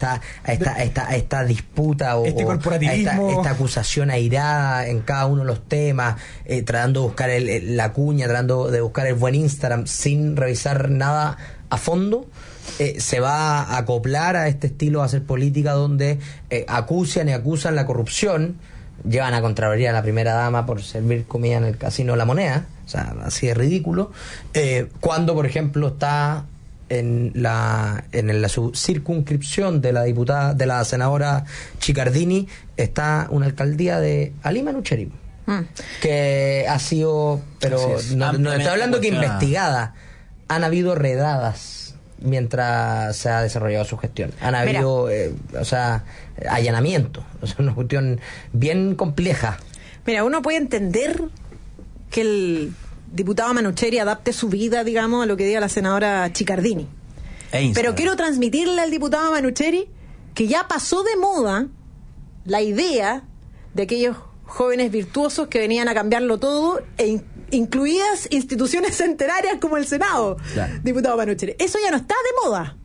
esta disputa o corporativismo, esta acusación airada en cada uno de los temas, tratando de buscar la cuña, tratando de buscar el buen Instagram sin revisar nada a fondo. Se va a acoplar a este estilo de hacer política donde acusan la corrupción. Llevan a Contraloría a la primera dama por servir comida en el casino La Moneda, o sea, así de ridículo. Cuando, por ejemplo, está en la circunscripción de la senadora Chicardini, está una alcaldía de Ali Manucheri, que ha sido, pero no estoy hablando que investigada, han habido redadas mientras se ha desarrollado su gestión. Han habido, allanamientos. O sea, una cuestión bien compleja. Mira, uno puede entender que el diputado Manucheri adapte su vida, digamos, a lo que diga la senadora Chicardini. Pero quiero transmitirle al diputado Manucheri que ya pasó de moda la idea de aquellos jóvenes virtuosos que venían a cambiarlo todo, incluidas instituciones centenarias como el Senado, diputado Manucheri. Eso ya no está de moda.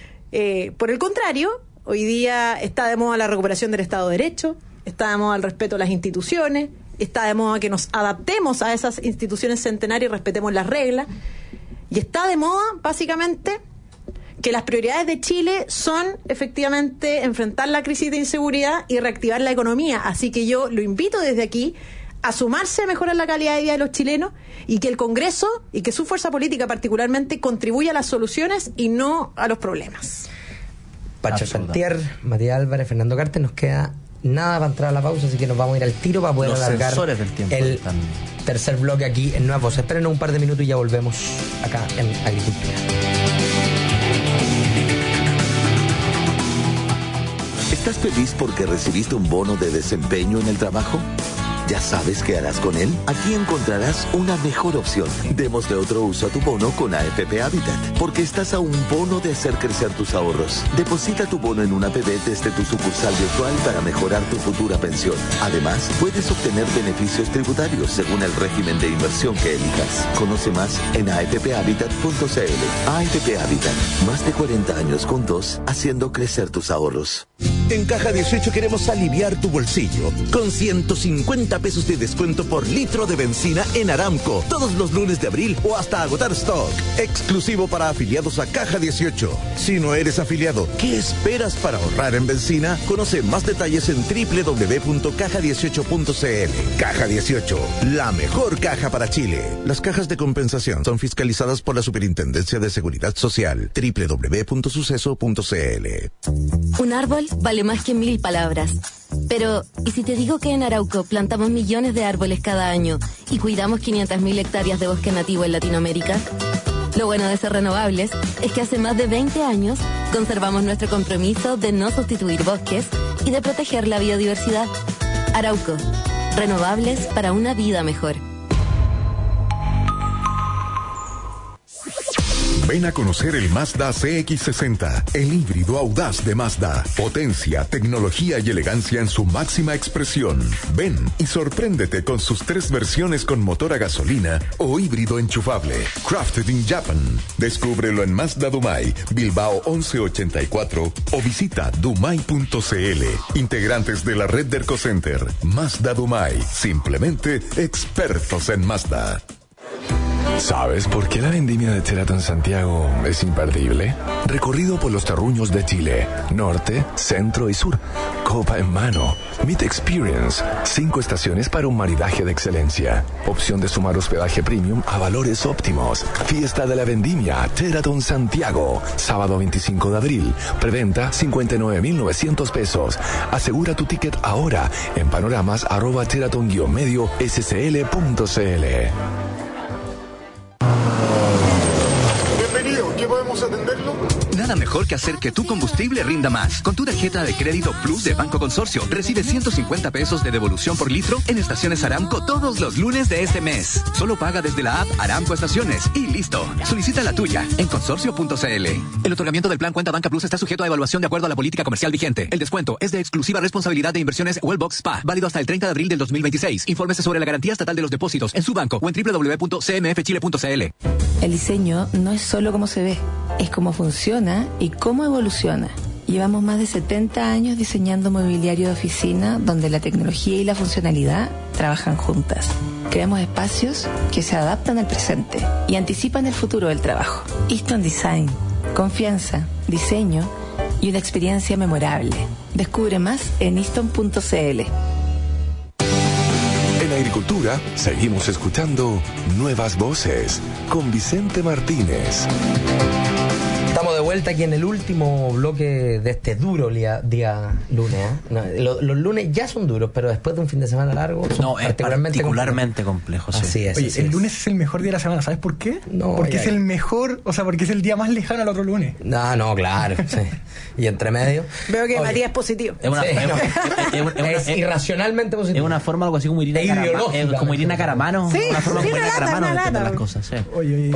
Por el contrario, hoy día está de moda la recuperación del Estado de Derecho, está de moda el respeto a las instituciones, está de moda que nos adaptemos a esas instituciones centenarias y respetemos las reglas, y está de moda, básicamente, que las prioridades de Chile son, efectivamente, enfrentar la crisis de inseguridad y reactivar la economía. Así que yo lo invito desde aquí a sumarse a mejorar la calidad de vida de los chilenos y que el Congreso y que su fuerza política particularmente contribuya a las soluciones y no a los problemas. Pacho Santier, Matías Álvarez, Fernando Carter, nos queda nada para entrar a la pausa, así que nos vamos a ir al tiro para poder alargar el tercer bloque aquí en Nuevas Voces. Espérenos un par de minutos y ya volvemos acá en Agricultura. ¿Estás feliz porque recibiste un bono de desempeño en el trabajo? ¿Ya sabes qué harás con él? Aquí encontrarás una mejor opción. Démosle otro uso a tu bono con AFP Habitat, porque estás a un bono de hacer crecer tus ahorros. Deposita tu bono en una APB desde tu sucursal virtual para mejorar tu futura pensión. Además, puedes obtener beneficios tributarios según el régimen de inversión que elijas. Conoce más en afphabitat.cl. AFP Habitat, más de 40 años juntos, haciendo crecer tus ahorros. En Caja 18 queremos aliviar tu bolsillo con 150 pesos de descuento por litro de benzina en Aramco todos los lunes de abril o hasta agotar stock. Exclusivo para afiliados a Caja 18. Si no eres afiliado, ¿qué esperas para ahorrar en benzina? Conoce más detalles en www.caja18.cl. Caja 18, la mejor caja para Chile. Las cajas de compensación son fiscalizadas por la Superintendencia de Seguridad Social. www.suceso.cl. Un árbol vale más que 1000 palabras. Pero, ¿y si te digo que en Arauco plantamos millones de árboles cada año y cuidamos 500.000 hectáreas de bosque nativo en Latinoamérica? Lo bueno de ser renovables es que hace más de 20 años conservamos nuestro compromiso de no sustituir bosques y de proteger la biodiversidad. Arauco, renovables para una vida mejor. Ven a conocer el Mazda CX-60, el híbrido audaz de Mazda. Potencia, tecnología y elegancia en su máxima expresión. Ven y sorpréndete con sus 3 versiones con motor a gasolina o híbrido enchufable. Crafted in Japan. Descúbrelo en Mazda Dumai, Bilbao 1184 o visita dumai.cl. Integrantes de la red de Ercocenter. Mazda Dumai. Simplemente expertos en Mazda. ¿Sabes por qué la vendimia de Sheraton Santiago es imperdible? Recorrido por los terruños de Chile, norte, centro y sur. Copa en mano. Meet Experience. 5 estaciones para un maridaje de excelencia. Opción de sumar hospedaje premium a valores óptimos. Fiesta de la vendimia Sheraton Santiago. Sábado 25 de abril. Preventa 59.900 pesos. Asegura tu ticket ahora en panoramas@sheraton-medio-scl.cl. Bienvenido, ¿qué podemos atenderlo? Nada mejor que hacer que tu combustible rinda más. Con tu tarjeta de crédito Plus de Banco Consorcio, recibe 150 pesos de devolución por litro en estaciones Aramco todos los lunes de este mes. Solo paga desde la app Aramco Estaciones y listo. Solicita la tuya en consorcio.cl. El otorgamiento del plan Cuenta Banca Plus está sujeto a evaluación de acuerdo a la política comercial vigente. El descuento es de exclusiva responsabilidad de Inversiones Wellbox Spa, válido hasta el 30 de abril del 2026. Infórmese sobre la garantía estatal de los depósitos en su banco o en www.cmfchile.cl. El diseño no es solo cómo se ve, es cómo funciona y cómo evoluciona. Llevamos más de 70 años diseñando mobiliario de oficina donde la tecnología y la funcionalidad trabajan juntas. Creamos espacios que se adaptan al presente y anticipan el futuro del trabajo. Easton Design, confianza, diseño y una experiencia memorable. Descubre más en easton.cl. En Agricultura seguimos escuchando Nuevas Voces con Vicente Martínez. Estamos de vuelta aquí en el último bloque de este duro día lunes. No, los lunes ya son duros, pero después de un fin de semana largo son particularmente complejo. Sí. Así es. Oye, así el es. lunes es el mejor día de la semana, ¿sabes por qué? No, porque es el mejor, o sea, porque es el día más lejano al otro lunes. No, claro. Sí. Y entre medio. Veo que Matías es positivo. Es irracionalmente positivo. Es una forma algo así como Irina Caramano. Como Irina Caramano. Sí, una forma como sí, Irina Caramano de entender las cosas. Sí. Oye,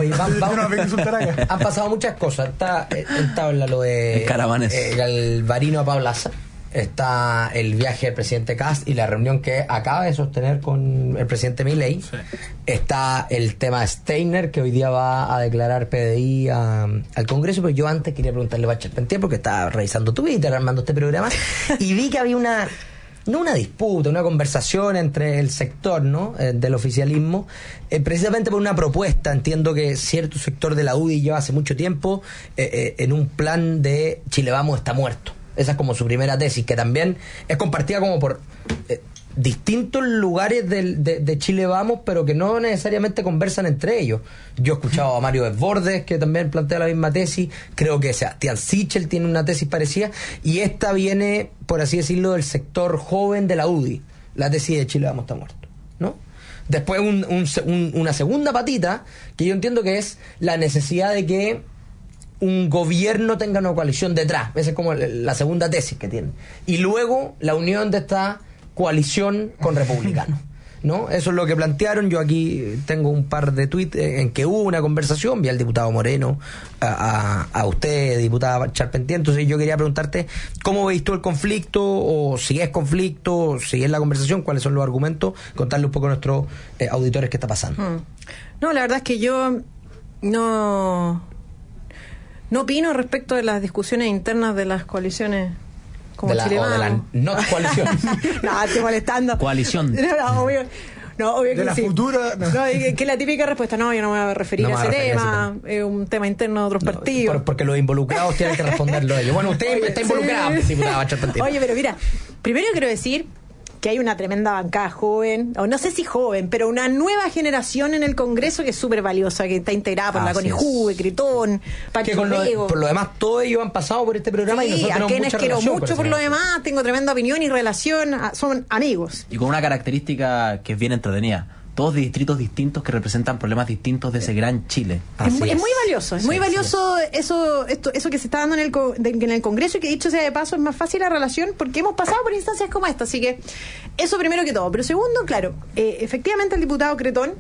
han pasado muchas cosas. Está lo de el Alvarino a Pablaza. Está el viaje del presidente Kast y la reunión que acaba de sostener con el presidente Milei. Sí. Está el tema de Steiner, que hoy día va a declarar PDI al Congreso. Pero yo antes quería preguntarle a Charpentier, porque estaba revisando Twitter, armando este programa, y vi que había una disputa, una conversación entre el sector, ¿no? Del oficialismo, precisamente por una propuesta. Entiendo que cierto sector de la UDI lleva hace mucho tiempo en un plan de Chile Vamos está muerto. Esa es como su primera tesis, que también es compartida como por distintos lugares de Chile Vamos, pero que no necesariamente conversan entre ellos. Yo he escuchado a Mario Desbordes, que también plantea la misma tesis. Creo que Sebastián Sichel tiene una tesis parecida, y esta viene, por así decirlo, del sector joven de la UDI. La tesis de Chile Vamos está muerto, ¿no? Después una segunda patita, que yo entiendo que es la necesidad de que un gobierno tenga una coalición detrás. Esa es como la segunda tesis que tiene. Y luego la unión de esta coalición con republicanos, ¿no? Eso es lo que plantearon. Yo aquí tengo un par de tweets en que hubo una conversación. Vi al diputado Moreno, a usted, diputada Charpentier. Entonces yo quería preguntarte cómo veis tú el conflicto, o si es conflicto, si es la conversación, cuáles son los argumentos, contarle un poco a nuestros auditores qué está pasando. No, la verdad es que yo no opino respecto de las discusiones internas de las coaliciones como Chile Vamos. O de la no coalición. No, estoy molestando. Coalición. No, obvio de que la sí. futura. No, que es la típica respuesta. No, yo no me voy a referir a ese tema. Es un tema interno de otros partidos. Porque los involucrados tienen que responderlo ellos. Bueno, usted está involucrado, diputada Charpentier. Oye, pero mira, primero quiero decir que hay una tremenda bancada joven, o no sé si joven, pero una nueva generación en el Congreso que es súper valiosa, que está integrada por la Conejube, Cretón, que por lo demás todos ellos han pasado por este programa, sí, y nosotros tenemos mucha relación. Quiero mucho por lo demás, tengo tremenda opinión y relación, son amigos. Y con una característica que es bien entretenida. Todos de distritos distintos que representan problemas distintos de ese gran Chile. Es muy valioso, muy valioso eso que se está dando en el Congreso, y que dicho sea de paso es más fácil la relación porque hemos pasado por instancias como esta. Así que eso primero que todo. Pero segundo, claro, efectivamente el diputado Cretón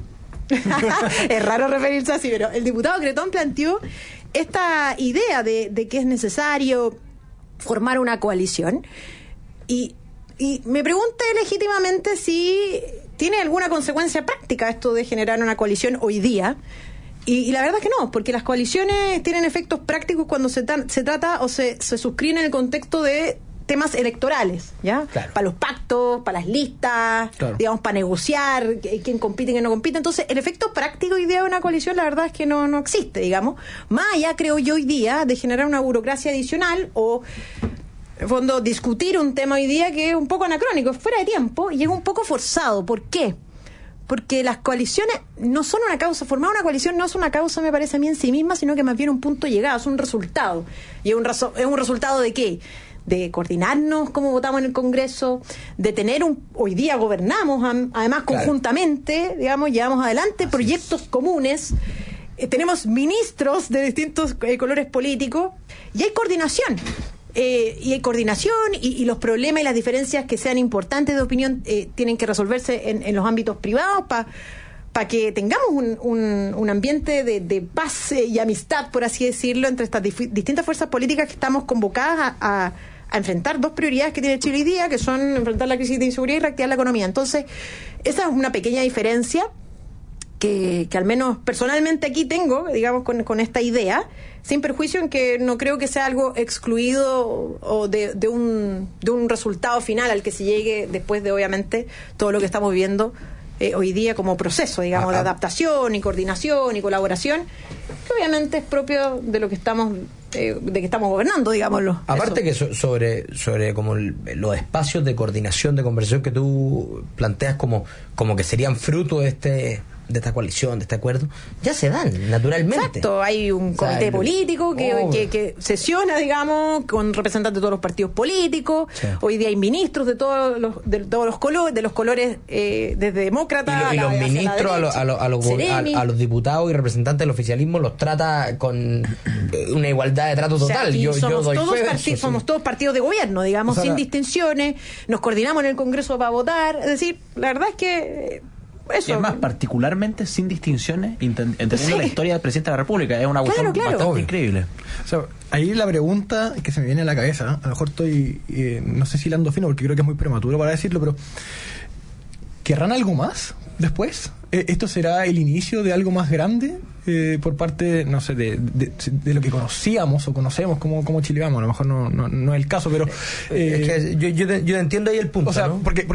Es raro referirse así, pero el diputado Cretón planteó esta idea de que es necesario formar una coalición y me pregunté legítimamente si tiene alguna consecuencia práctica esto de generar una coalición hoy día. Y la verdad es que no, porque las coaliciones tienen efectos prácticos cuando se trata o se suscriben en el contexto de temas electorales, ¿ya? Claro. Para los pactos, para las listas, claro, digamos, para negociar quién compite y quién no compite. Entonces, el efecto práctico hoy día de una coalición, la verdad es que no existe, digamos. Más allá, creo yo, hoy día, de generar una burocracia adicional o, en fondo, discutir un tema hoy día que es un poco anacrónico, es fuera de tiempo y es un poco forzado. ¿Por qué? Porque las coaliciones no son una causa, formar una coalición no es una causa, me parece a mí, en sí misma, sino que más bien un punto de llegada, es un resultado. ¿Y es un resultado de qué? De coordinarnos como votamos en el Congreso, de tener hoy día gobernamos además conjuntamente, digamos, llevamos adelante proyectos comunes, tenemos ministros de distintos colores políticos y hay coordinación. Y los problemas y las diferencias que sean importantes de opinión tienen que resolverse en los ámbitos privados para que tengamos un ambiente de paz y amistad, por así decirlo, entre estas distintas fuerzas políticas que estamos convocadas a enfrentar dos prioridades que tiene Chile hoy día, que son enfrentar la crisis de inseguridad y reactivar la economía. Entonces, esa es una pequeña diferencia que al menos personalmente aquí tengo, digamos, con esta idea, sin perjuicio en que no creo que sea algo excluido o de un resultado final al que se llegue después de, obviamente, todo lo que estamos viviendo hoy día como proceso, digamos, de adaptación y coordinación y colaboración, que obviamente es propio de lo que estamos de que estamos gobernando, digámoslo. Aparte que sobre como los espacios de coordinación, de conversación que tú planteas como que serían fruto de esta coalición, de este acuerdo, ya se dan naturalmente. Exacto, hay un comité político que sesiona, digamos, con representantes de todos los partidos políticos. Sí. Hoy día hay ministros de todos los colores, desde demócratas y los ministros a los diputados y representantes del oficialismo los trata con una igualdad de trato total. O sea, somos todos partidos de gobierno, digamos, sin distinciones, nos coordinamos en el Congreso para votar, es decir, la verdad es que eso. Y además, particularmente sin distinciones, entendiendo la historia del presidente de la República, es una cuestión bastante increíble. O sea, ahí la pregunta que se me viene a la cabeza, a lo mejor estoy, no sé si hilando fino, porque creo que es muy prematuro para decirlo, pero ¿querrán algo más después? ¿Esto será el inicio de algo más grande por parte, no sé, de lo que conocíamos o conocemos como Chile Vamos? A lo mejor no es el caso, pero es que yo entiendo ahí el punto, o sea, ¿no? porque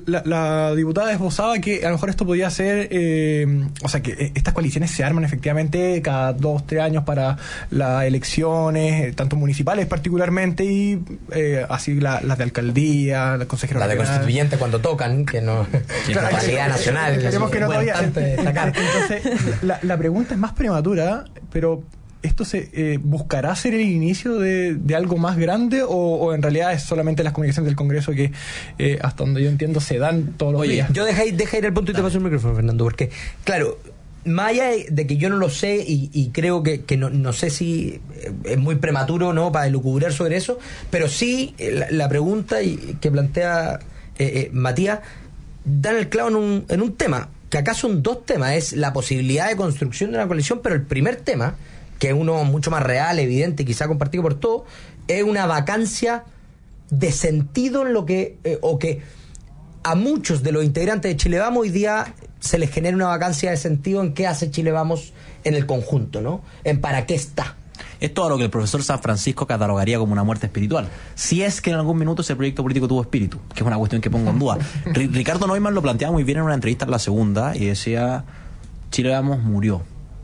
la diputada esbozaba que a lo mejor esto podía ser, o sea, que estas coaliciones se arman efectivamente cada 2-3 años para las elecciones, tanto municipales particularmente, y así las de alcaldía, las consejeros, la de constituyente cuando tocan, que no es realidad nacional. Esperemos que no todavía. Entonces, la pregunta es más prematura, pero ¿esto se buscará ser el inicio de algo más grande o en realidad es solamente las comunicaciones del Congreso que hasta donde yo entiendo se dan todos los días? Yo deja ir el punto y te paso el micrófono, Fernando, porque claro, más allá de que yo no lo sé y creo que no sé si es muy prematuro, ¿no?, para elucubrar sobre eso, pero sí la pregunta que plantea Matías dan el clavo en un tema, que acá son dos temas, es la posibilidad de construcción de una coalición, pero el primer tema, que es uno mucho más real, evidente y quizá compartido por todos, es una vacancia de sentido en lo que, o que a muchos de los integrantes de Chile Vamos hoy día se les genera una vacancia de sentido en qué hace Chile Vamos en el conjunto, ¿no? En para qué está. Es todo lo que el profesor San Francisco catalogaría como una muerte espiritual. Si es que en algún minuto ese proyecto político tuvo espíritu, que es una cuestión que pongo en duda. Ricardo Neumann lo planteaba muy bien en una entrevista en La Segunda y decía, Chile Vamos murió.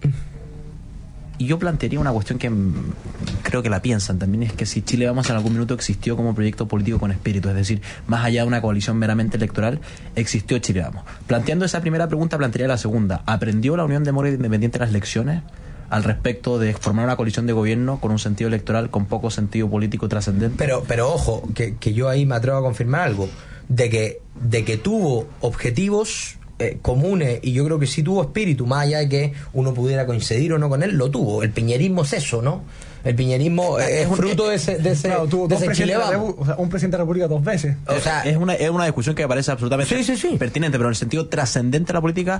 Y yo plantearía una cuestión que creo que la piensan también, es que si Chile Vamos en algún minuto existió como proyecto político con espíritu, es decir, más allá de una coalición meramente electoral, existió Chile Vamos. Planteando esa primera pregunta, plantearía la segunda. ¿Aprendió la Unión Demócrata Independiente las lecciones al respecto de formar una coalición de gobierno con un sentido electoral, con poco sentido político trascendente? Pero ojo, que yo ahí me atrevo a confirmar algo, de que tuvo objetivos comunes, y yo creo que sí tuvo espíritu, más allá de que uno pudiera coincidir o no con él, lo tuvo. El piñerismo es eso, ¿no? El piñerismo es fruto de ese Chile Vamos. O sea, un presidente de la República 2 veces. O sea, es una discusión que me parece absolutamente pertinente, pero en el sentido trascendente de la política,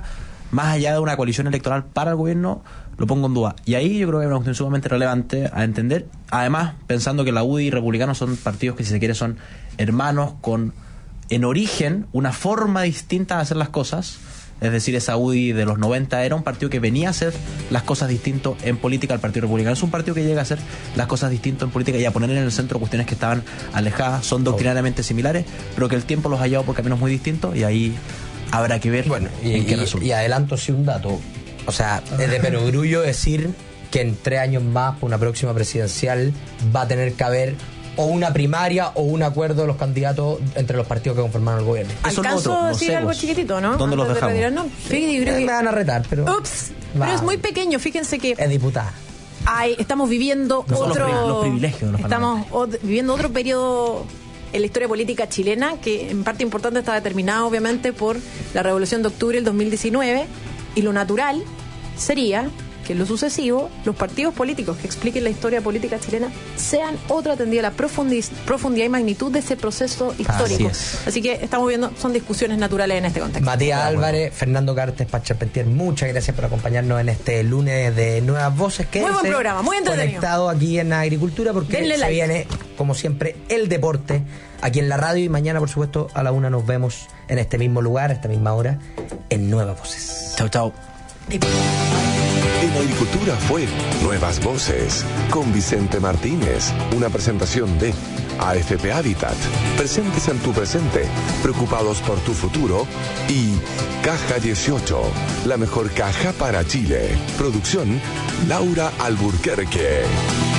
más allá de una coalición electoral para el gobierno, lo pongo en duda. Y ahí yo creo que es una cuestión sumamente relevante a entender. Además, pensando que la UDI y Republicanos son partidos que, si se quiere, son hermanos con, en origen, una forma distinta de hacer las cosas. Es decir, esa UDI de los 90 era un partido que venía a hacer las cosas distinto en política al Partido Republicano. Es un partido que llega a hacer las cosas distinto en política y a poner en el centro cuestiones que estaban alejadas, son doctrinariamente similares, pero que el tiempo los ha llevado por caminos muy distintos, y ahí habrá que ver en qué resulta. Y adelanto sí un dato. O sea, es de perogrullo decir que en 3 años más, por una próxima presidencial, va a tener que haber o una primaria o un acuerdo de los candidatos entre los partidos que conformaron el gobierno. ¿Alcanzo a decir algo chiquitito, no? ¿Dónde los dejamos? Me van a retar, pero... Ups, pero es muy pequeño, fíjense que... Es diputada. Estamos viviendo los privilegios de los estamos viviendo otro periodo en la historia política chilena que en parte importante está determinado obviamente por la Revolución de Octubre del 2019, y lo natural sería que en lo sucesivo los partidos políticos que expliquen la historia política chilena sean otro atendido a la profundidad y magnitud de ese proceso histórico. Así que estamos viendo, son discusiones naturales en este contexto. Matías Álvarez, Fernando Cartes, Pacha Pentier, muchas gracias por acompañarnos en este lunes de Nuevas Voces. Muy buen programa, muy entretenido. Conectado aquí en Agricultura, porque se viene, como siempre, el deporte aquí en la radio, y mañana, por supuesto, a la 1 nos vemos en este mismo lugar, a esta misma hora, en Nuevas Voces. Chau, chau. En Agricultura fue Nuevas Voces con Vicente Martínez, una presentación de AFP Habitat, presentes en tu presente, preocupados por tu futuro, y Caja 18, la mejor caja para Chile. Producción Laura Alburquerque.